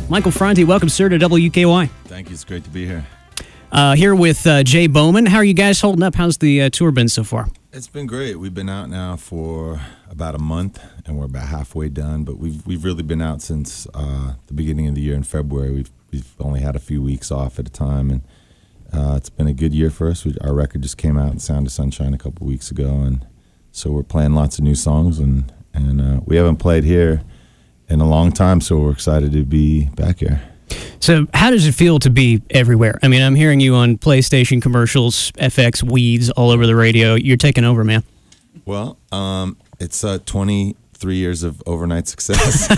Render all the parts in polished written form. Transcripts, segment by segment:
Michael Franti, welcome, sir, to WKY. Thank you. It's great to be here. Here with Jay Bowman. How are you guys holding up? How's the tour been so far? It's been great. We've been out now for about a month, and we're about halfway done. But we've really been out since the beginning of the year in February. We've only had a few weeks off at a time, and it's been a good year for us. Our record just came out, Sound of Sunshine, a couple weeks ago, and so we're playing lots of new songs, and we haven't played here in a long time, so we're excited to be back here. So how does it feel to be everywhere? I mean, I'm hearing you on PlayStation commercials, FX, Weeds, all over the radio. You're taking over, man. Well, it's 23 years of overnight success.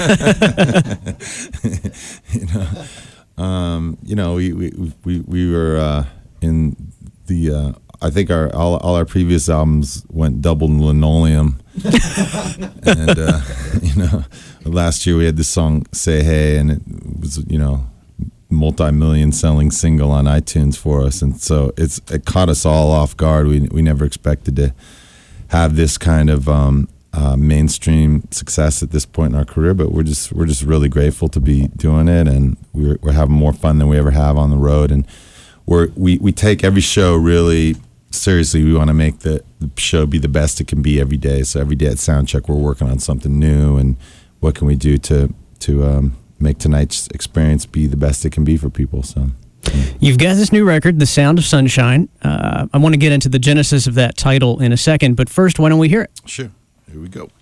We were in the. I think all our previous albums went double linoleum, and last year we had this song "Say Hey," and it was multi-million selling single on iTunes for us, and so it caught us all off guard. We never expected to have this kind of mainstream success at this point in our career, but we're just really grateful to be doing it, and we're having more fun than we ever have on the road, and we take every show really seriously. We want to make the show be the best it can be every day. So every day at Soundcheck, we're working on something new, and what can we do to make tonight's experience be the best it can be for people. So you've got this new record, The Sound of Sunshine. I want to get into the genesis of that title in a second, but first, why don't we hear it? Sure. Here we go.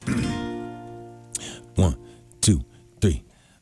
1, 2, 3.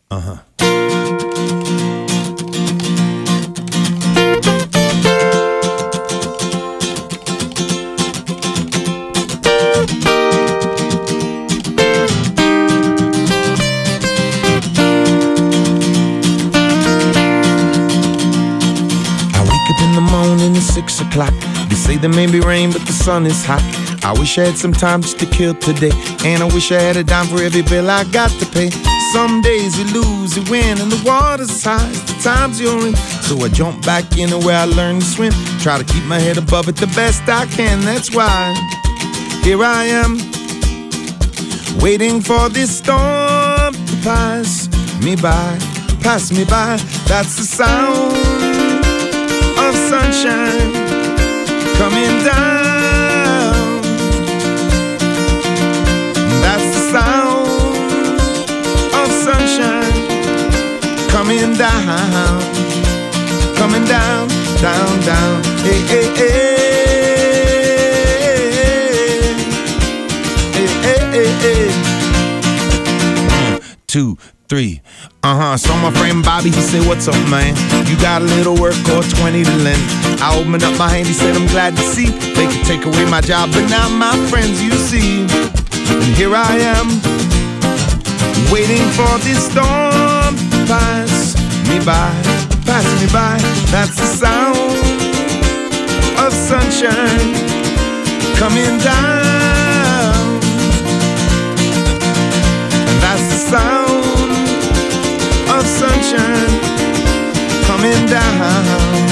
In the morning at 6 o'clock, they say there may be rain, but the sun is hot. I wish I had some time just to kill today, and I wish I had a dime for every bill I got to pay. Some days you lose, you win, and the water's high. It's the times you're in, so I jump back into where I learned to swim. Try to keep my head above it the best I can. That's why here I am, waiting for this storm to pass me by. Pass me by. That's the sound of sunshine coming down. That's the sound of sunshine coming down, coming down, down, down. Hey, hey, hey, hey, hey, hey. 1, 2, 3. So my friend Bobby, he said, what's up, man? You got a little work or 20 to lend? I opened up my hand, he said, I'm glad to see they could take away my job, but now my friends, you see. And here I am, waiting for this storm to pass me by. Pass me by. That's the sound of sunshine coming down. And that's the sound of sunshine coming down.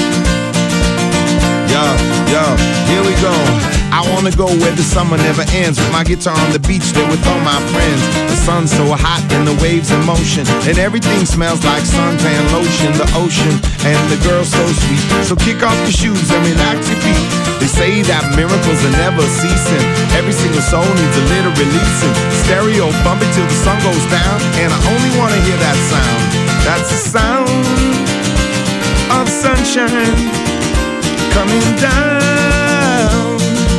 Yo, here we go. I wanna go where the summer never ends, with my guitar on the beach there with all my friends. The sun's so hot and the waves in motion, and everything smells like suntan lotion. The ocean and the girl so sweet, so kick off your shoes and relax your feet. They say that miracles are never ceasing, every single soul needs a little releasing. Stereo bump it till the sun goes down, and I only wanna hear that sound. That's the sound of sunshine coming down.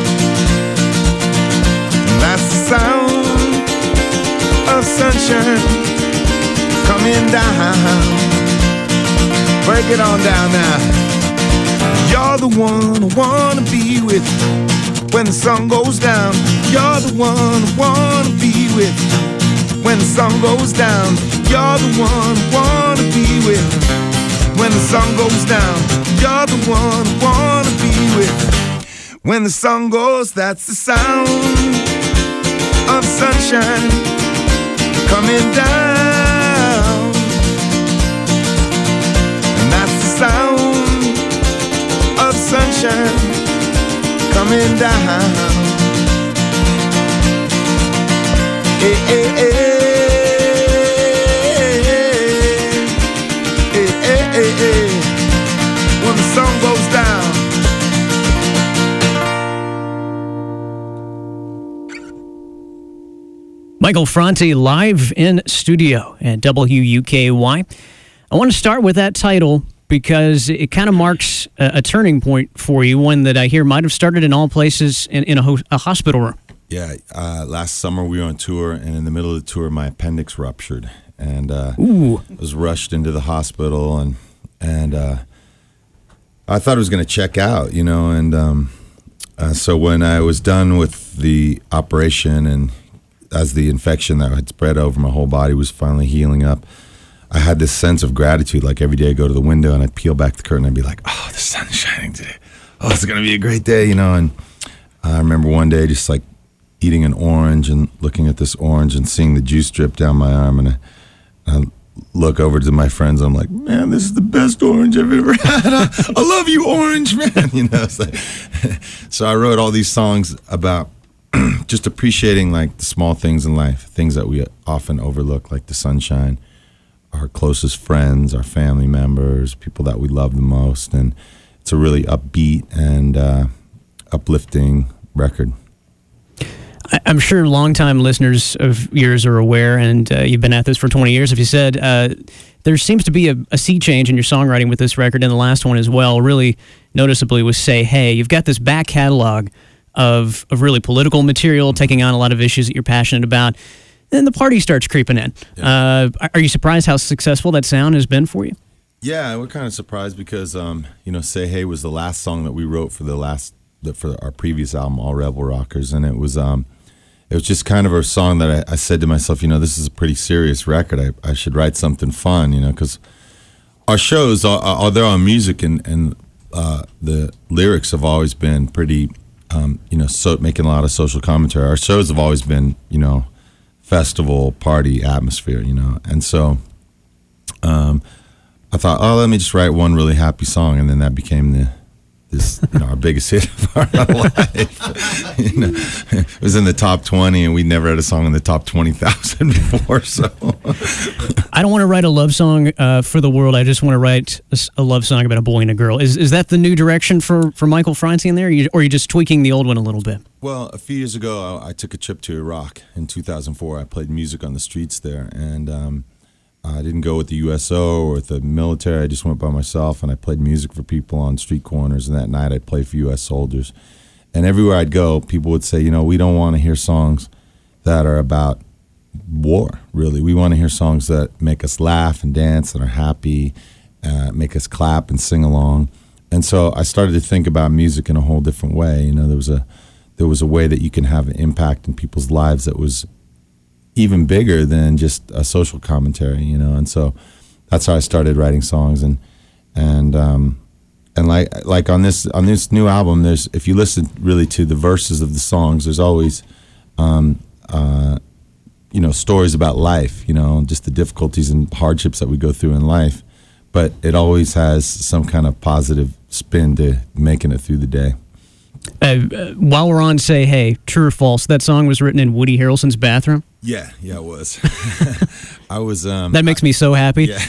That's the sound of sunshine coming down. Break it on down now. You're the one I wanna be with when the sun goes down. You're the one I wanna be with when the sun goes down. You're the one I wanna be with when the sun goes down. You're the one I wanna be with when the sun goes. That's the sound of sunshine coming down. And that's the sound of sunshine coming down. Hey, hey, hey. Michael Franti live in studio at WUKY. I want to start with that title because it kind of marks a turning point for you, one that I hear might have started in all places in a hospital room. Yeah, last summer we were on tour, and in the middle of the tour, my appendix ruptured, and I was rushed into the hospital, and I thought I was going to check out, and so when I was done with the operation, and as the infection that had spread over my whole body was finally healing up, I had this sense of gratitude. Like every day I'd go to the window and I'd peel back the curtain and I'd be like, oh, the sun's shining today. Oh, it's going to be a great day, and I remember one day just like eating an orange and looking at this orange and seeing the juice drip down my arm, and I look over to my friends and I'm like, man, this is the best orange I've ever had. I love you, orange, man. It's like, so I wrote all these songs about just appreciating like the small things in life, things that we often overlook, like the sunshine, our closest friends, our family members, people that we love the most. And it's a really upbeat and uplifting record. I'm sure longtime listeners of yours are aware, and you've been at this for 20 years, if you said. There seems to be a sea change in your songwriting with this record, and the last one as well, really noticeably was Say Hey. You've got this back catalog of really political material, taking on a lot of issues that you're passionate about. Then the party starts creeping in. Yeah. Are you surprised how successful that sound has been for you? Yeah, we're kind of surprised because, Say Hey was the last song that we wrote for our previous album, All Rebel Rockers, and it was just kind of a song that I said to myself, this is a pretty serious record. I should write something fun, because our shows are they're on music, and the lyrics have always been pretty, making a lot of social commentary. Our shows have always been, festival party atmosphere, and so I thought, let me just write one really happy song, and then that became our biggest hit of our life. It was in the top 20, and we never had a song in the top 20,000 before. So I don't want to write a love song for the world. I just want to write a love song about a boy and a girl. Is that the new direction for Michael Franti in there, or are you just tweaking the old one a little bit? Well, a few years ago, I took a trip to Iraq in 2004. I played music on the streets there, and I didn't go with the USO or with the military. I just went by myself, and I played music for people on street corners, and that night I'd play for U.S. soldiers. And everywhere I'd go, people would say, we don't want to hear songs that are about war, really. We want to hear songs that make us laugh and dance and are happy, make us clap and sing along. And so I started to think about music in a whole different way. There was a way that you can have an impact in people's lives that was even bigger than just a social commentary, and so that's how I started writing songs, and like on this new album, there's, if you listen really to the verses of the songs, there's always stories about life, just the difficulties and hardships that we go through in life, but it always has some kind of positive spin to making it through the day. While we're on Say Hey, true or false, that song was written in Woody Harrelson's bathroom? Yeah, it was. I was. That makes me so happy. Yeah.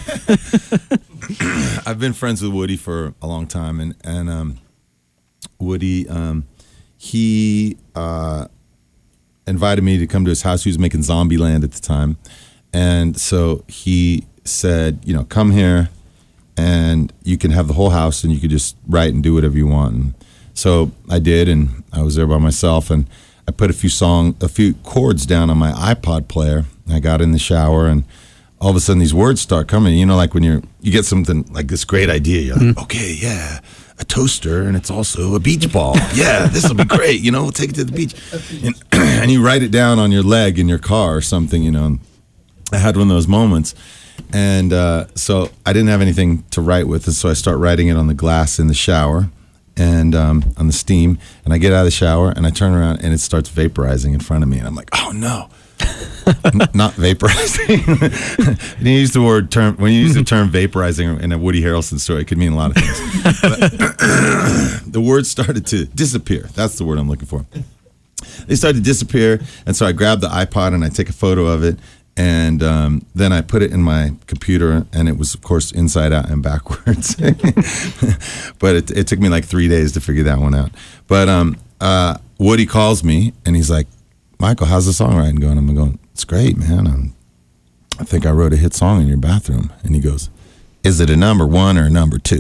I've been friends with Woody for a long time, and Woody, he invited me to come to his house. He was making Zombieland at the time, and so he said, come here, and you can have the whole house, and you could just write and do whatever you want. And so I did, and I was there by myself, and I put a few chords down on my iPod player. I got in the shower, and all of a sudden these words start coming. Like when you get something like this great idea, you're like, okay, yeah, a toaster, and it's also a beach ball. Yeah, this will be great. We'll take it to the beach, and you write it down on your leg in your car or something. And I had one of those moments, and so I didn't have anything to write with, and so I start writing it on the glass in the shower. And on the steam, and I get out of the shower, and I turn around, and it starts vaporizing in front of me, and I'm like, oh no, not vaporizing. And you use the term vaporizing in a Woody Harrelson story, it could mean a lot of things. But the words started to disappear. That's the word I'm looking for. They started to disappear, and so I grabbed the iPod and I take a photo of it, and then I put it in my computer, and it was, of course, inside out and backwards. But it took me like 3 days to figure that one out. But Woody calls me, and he's like, Michael, how's the songwriting going? I'm going, it's great, man. I think I wrote a hit song in your bathroom. And he goes, is it a number 1 or a number 2?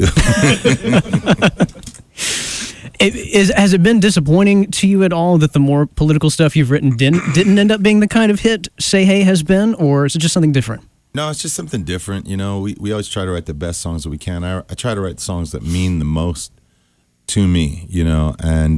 Has it been disappointing to you at all that the more political stuff you've written didn't end up being the kind of hit Say Hey has been, or is it just something different? No, it's just something different. You know, we always try to write the best songs that we can. I try to write songs that mean the most to me, you know, and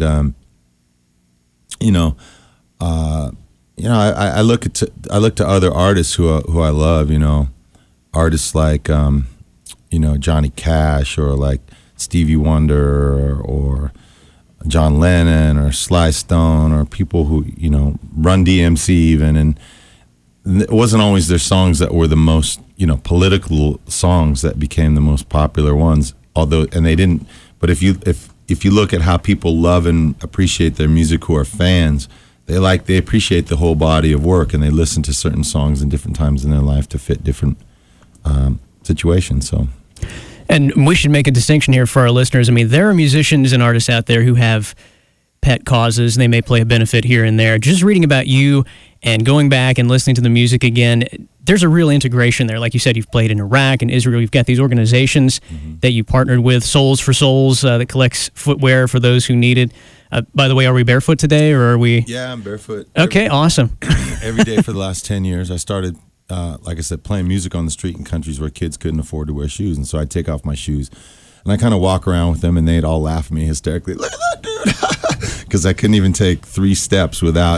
I look to other artists who I love, you know, artists like Johnny Cash or like Stevie Wonder or John Lennon or Sly Stone or people who, you know, Run DMC even, and it wasn't always their songs that were the most, you know, political songs that became the most popular ones, although, and they didn't, but if you look at how people love and appreciate their music who are fans, they appreciate the whole body of work, and they listen to certain songs in different times in their life to fit different situations. So, and we should make a distinction here for our listeners. I mean, there are musicians and artists out there who have pet causes, and they may play a benefit here and there. Just reading about you and going back and listening to the music again, there's a real integration there. Like you said, you've played in Iraq and Israel. You've got these organizations that you partnered with, Souls for Souls, that collects footwear for those who need it. By the way, are we barefoot today, or are we? Yeah, I'm barefoot. Okay, awesome. Every day for the last 10 years. I started, like I said, playing music on the street in countries where kids couldn't afford to wear shoes. And so I'd take off my shoes, and I kind of walk around with them, and they'd all laugh at me hysterically. Look at that dude! Because I couldn't even take 3 steps without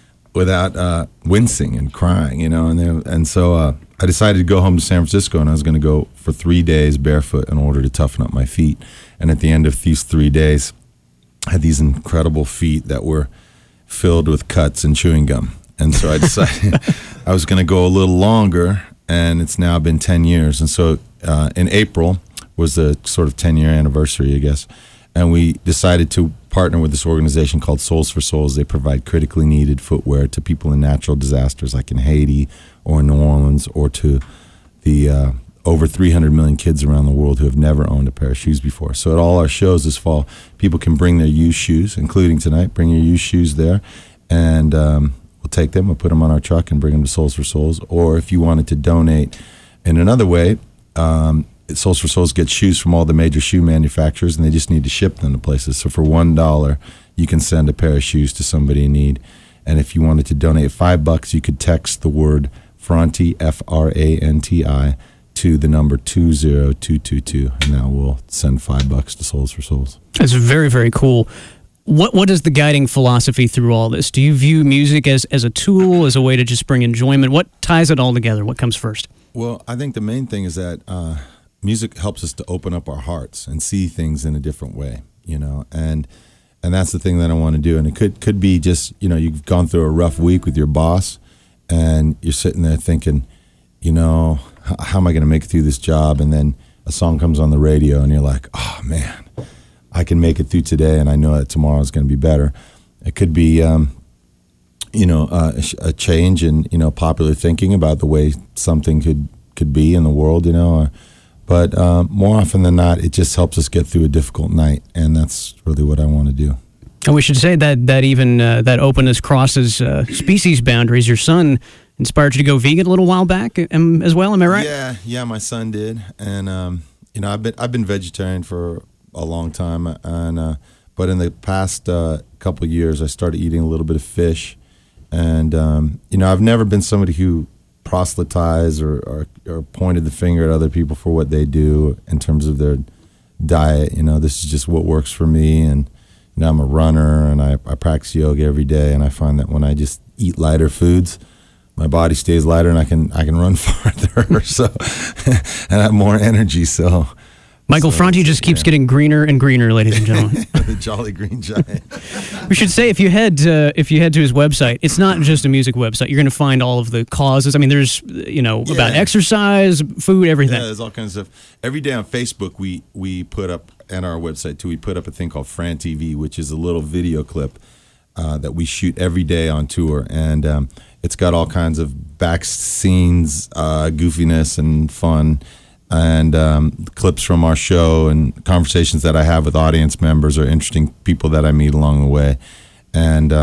wincing and crying, you know. And so I decided to go home to San Francisco, and I was going to go for 3 days barefoot in order to toughen up my feet. And at the end of these 3 days, I had these incredible feet that were filled with cuts and chewing gum. And so I decided I was going to go a little longer, and it's now been 10 years. And so in April was the sort of 10-year anniversary, I guess. And we decided to partner with this organization called Souls for Souls. They provide critically needed footwear to people in natural disasters like in Haiti or in New Orleans, or to the over 300 million kids around the world who have never owned a pair of shoes before. So at all our shows this fall, people can bring their used shoes, including tonight. Bring your used shoes there, and we'll take them, we'll put them on our truck and bring them to Souls for Souls. Or if you wanted to donate in another way, Souls for Souls gets shoes from all the major shoe manufacturers, and they just need to ship them to places. So for $1, you can send a pair of shoes to somebody in need. And if you wanted to donate $5, you could text the word Franti, F-R-A-N-T-I, to the number 20222, and now we'll send $5 to Souls for Souls. That's very, very cool. What is the guiding philosophy through all this? Do you view music as a tool, as a way to just bring enjoyment? What ties it all together? What comes first? Well, I think the main thing is that music helps us to open up our hearts and see things in a different way, you know, and that's the thing that I want to do. And it could be just, you know, you've gone through a rough week with your boss, and you're sitting there thinking, you know, how am I going to make it through this job? And then a song comes on the radio, and you're like, oh man, I can make it through today, and I know that tomorrow is going to be better. It could be, a change in, you know, popular thinking about the way something could be in the world, you know. But more often than not, it just helps us get through a difficult night, and that's really what I want to do. And we should say that even that openness crosses species boundaries. Your son inspired you to go vegan a little while back as well. Am I right? Yeah, my son did, and I've been vegetarian for a long time, and but in the past couple of years, I started eating a little bit of fish, and I've never been somebody who proselytized or pointed the finger at other people for what they do in terms of their diet. You know, this is just what works for me, and you know, I'm a runner, and I practice yoga every day, and I find that when I just eat lighter foods, my body stays lighter, and I can run farther, so and I have more energy. So Michael Franti just keeps getting greener and greener, ladies and gentlemen. The Jolly Green Giant. We should say if you head to his website, it's not just a music website. You're going to find all of the causes. I mean, there's about exercise, food, everything. Yeah, there's all kinds of stuff. Every day on Facebook, we put up, and our website too, we put up a thing called Fran TV, which is a little video clip that we shoot every day on tour, and it's got all kinds of back scenes, goofiness, and fun. And clips from our show and conversations that I have with audience members or interesting people that I meet along the way. And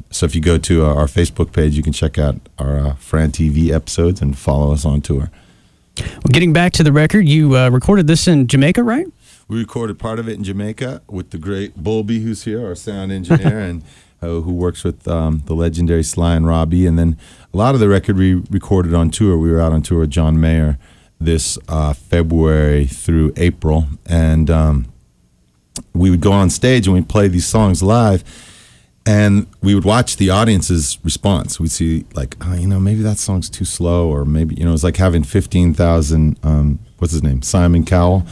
So if you go to our Facebook page, you can check out our Fran TV episodes and follow us on tour. Well, getting back to the record, you recorded this in Jamaica, right? We recorded part of it in Jamaica with the great Bulby, who's here, our sound engineer, and who works with the legendary Sly and Robbie. And then a lot of the record we recorded on tour. We were out on tour with John Mayer this February through April. And we would go on stage and we'd play these songs live. And we would watch the audience's response. We'd see, like, oh, maybe that song's too slow, or maybe, it was like having 15,000, what's his name, Simon Cowell.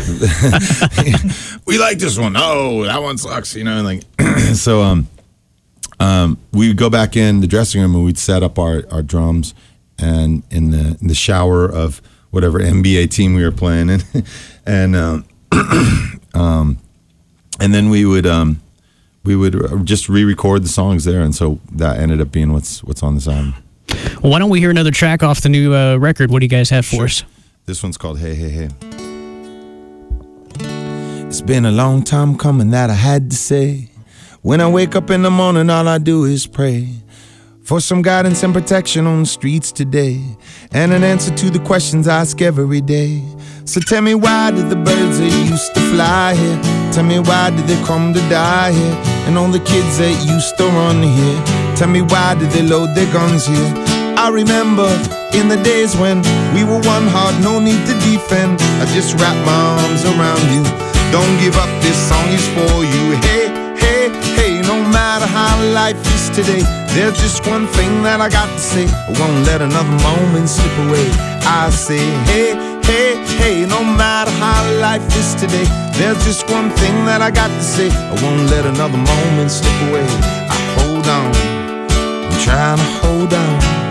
We like this one. Oh, that one sucks, and like, so we would go back in the dressing room and we'd set up our drums and in the shower of whatever NBA team we were playing in, and then we would just re-record the songs there, and so that ended up being what's on this album. Well, why don't we hear another track off the new record? What do you guys have for us? This one's called Hey, Hey, Hey. It's been a long time coming, that I had to say. When I wake up in the morning, all I do is pray for some guidance and protection on the streets today, and an answer to the questions I ask every day. So tell me, why did the birds that used to fly here, tell me, why did they come to die here? And all the kids that used to run here, tell me, why did they load their guns here? I remember in the days when we were one heart, no need to defend. I just wrap my arms around you. Don't give up, this song is for you. Hey, hey, hey, no matter how life is today, there's just one thing that I got to say. I won't let another moment slip away. I say, hey, hey, hey, no matter how life is today, there's just one thing that I got to say. I won't let another moment slip away. I hold on, I'm trying to hold on.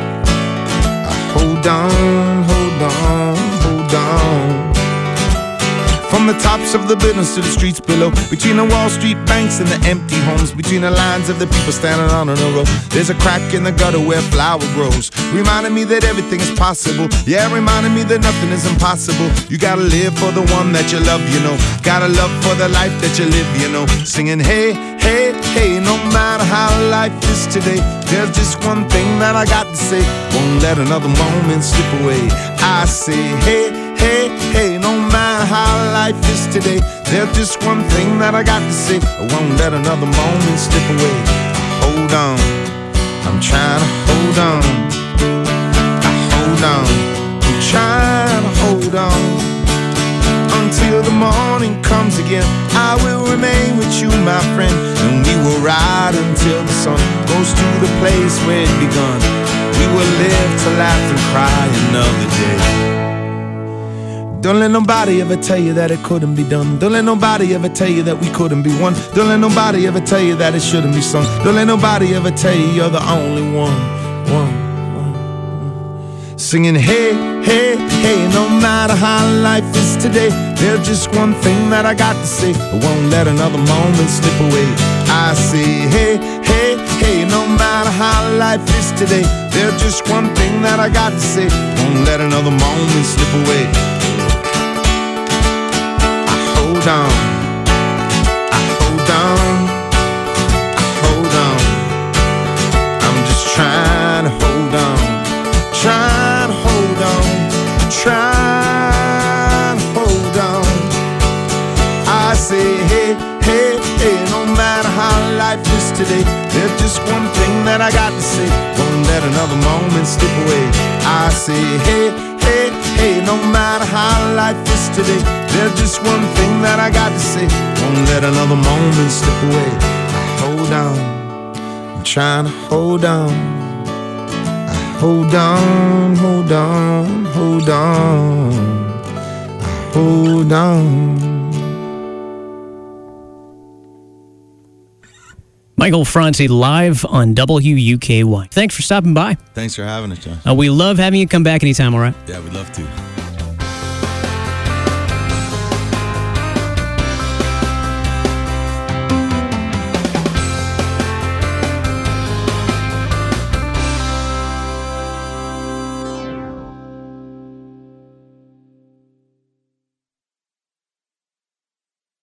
I hold on, hold on, hold on. From the tops of the buildings to the streets below, between the Wall Street banks and the empty homes, between the lines of the people standing on a row, there's a crack in the gutter where flower grows, reminding me that everything is possible. Yeah, reminding me that nothing is impossible. You gotta live for the one that you love, gotta love for the life that you live, singing hey, hey, hey, no matter how life is today, there's just one thing that I got to say. Won't let another moment slip away. I say hey, hey, hey, no matter how life is today, there's just one thing that I got to say. I won't let another moment slip away. Hold on, I'm trying to hold on. I hold on, I'm trying to hold on. Until the morning comes again, I will remain with you, my friend, and we will ride until the sun goes to the place where it begun. We will live to laugh and cry another day. Don't let nobody ever tell you that it couldn't be done. Don't let nobody ever tell you that we couldn't be one. Don't let nobody ever tell you that it shouldn't be sung. Don't let nobody ever tell you you're the only one. Singing hey, hey, hey, no matter how life is today, there's just one thing that I got to say. I won't let another moment slip away. I say hey, hey, hey, no matter how life is today, there's just one thing that I got to say. Won't let another moment slip away. I hold on, I hold on, I hold on. I'm just trying to hold on, trying to hold on, trying to hold on. I say hey, hey, hey, no matter how life is today, there's just one thing that I got to say. Won't let another moment slip away. I say hey, hey, hey, no matter how life is today, there's just one thing that I got to say. Won't let another moment slip away. I hold on, I'm trying to hold on. I hold on, hold on, hold on, I hold on. Michael Franti live on WUKY. Thanks for stopping by. Thanks for having us, John. We love having you come back anytime, all right? Yeah, we'd love to.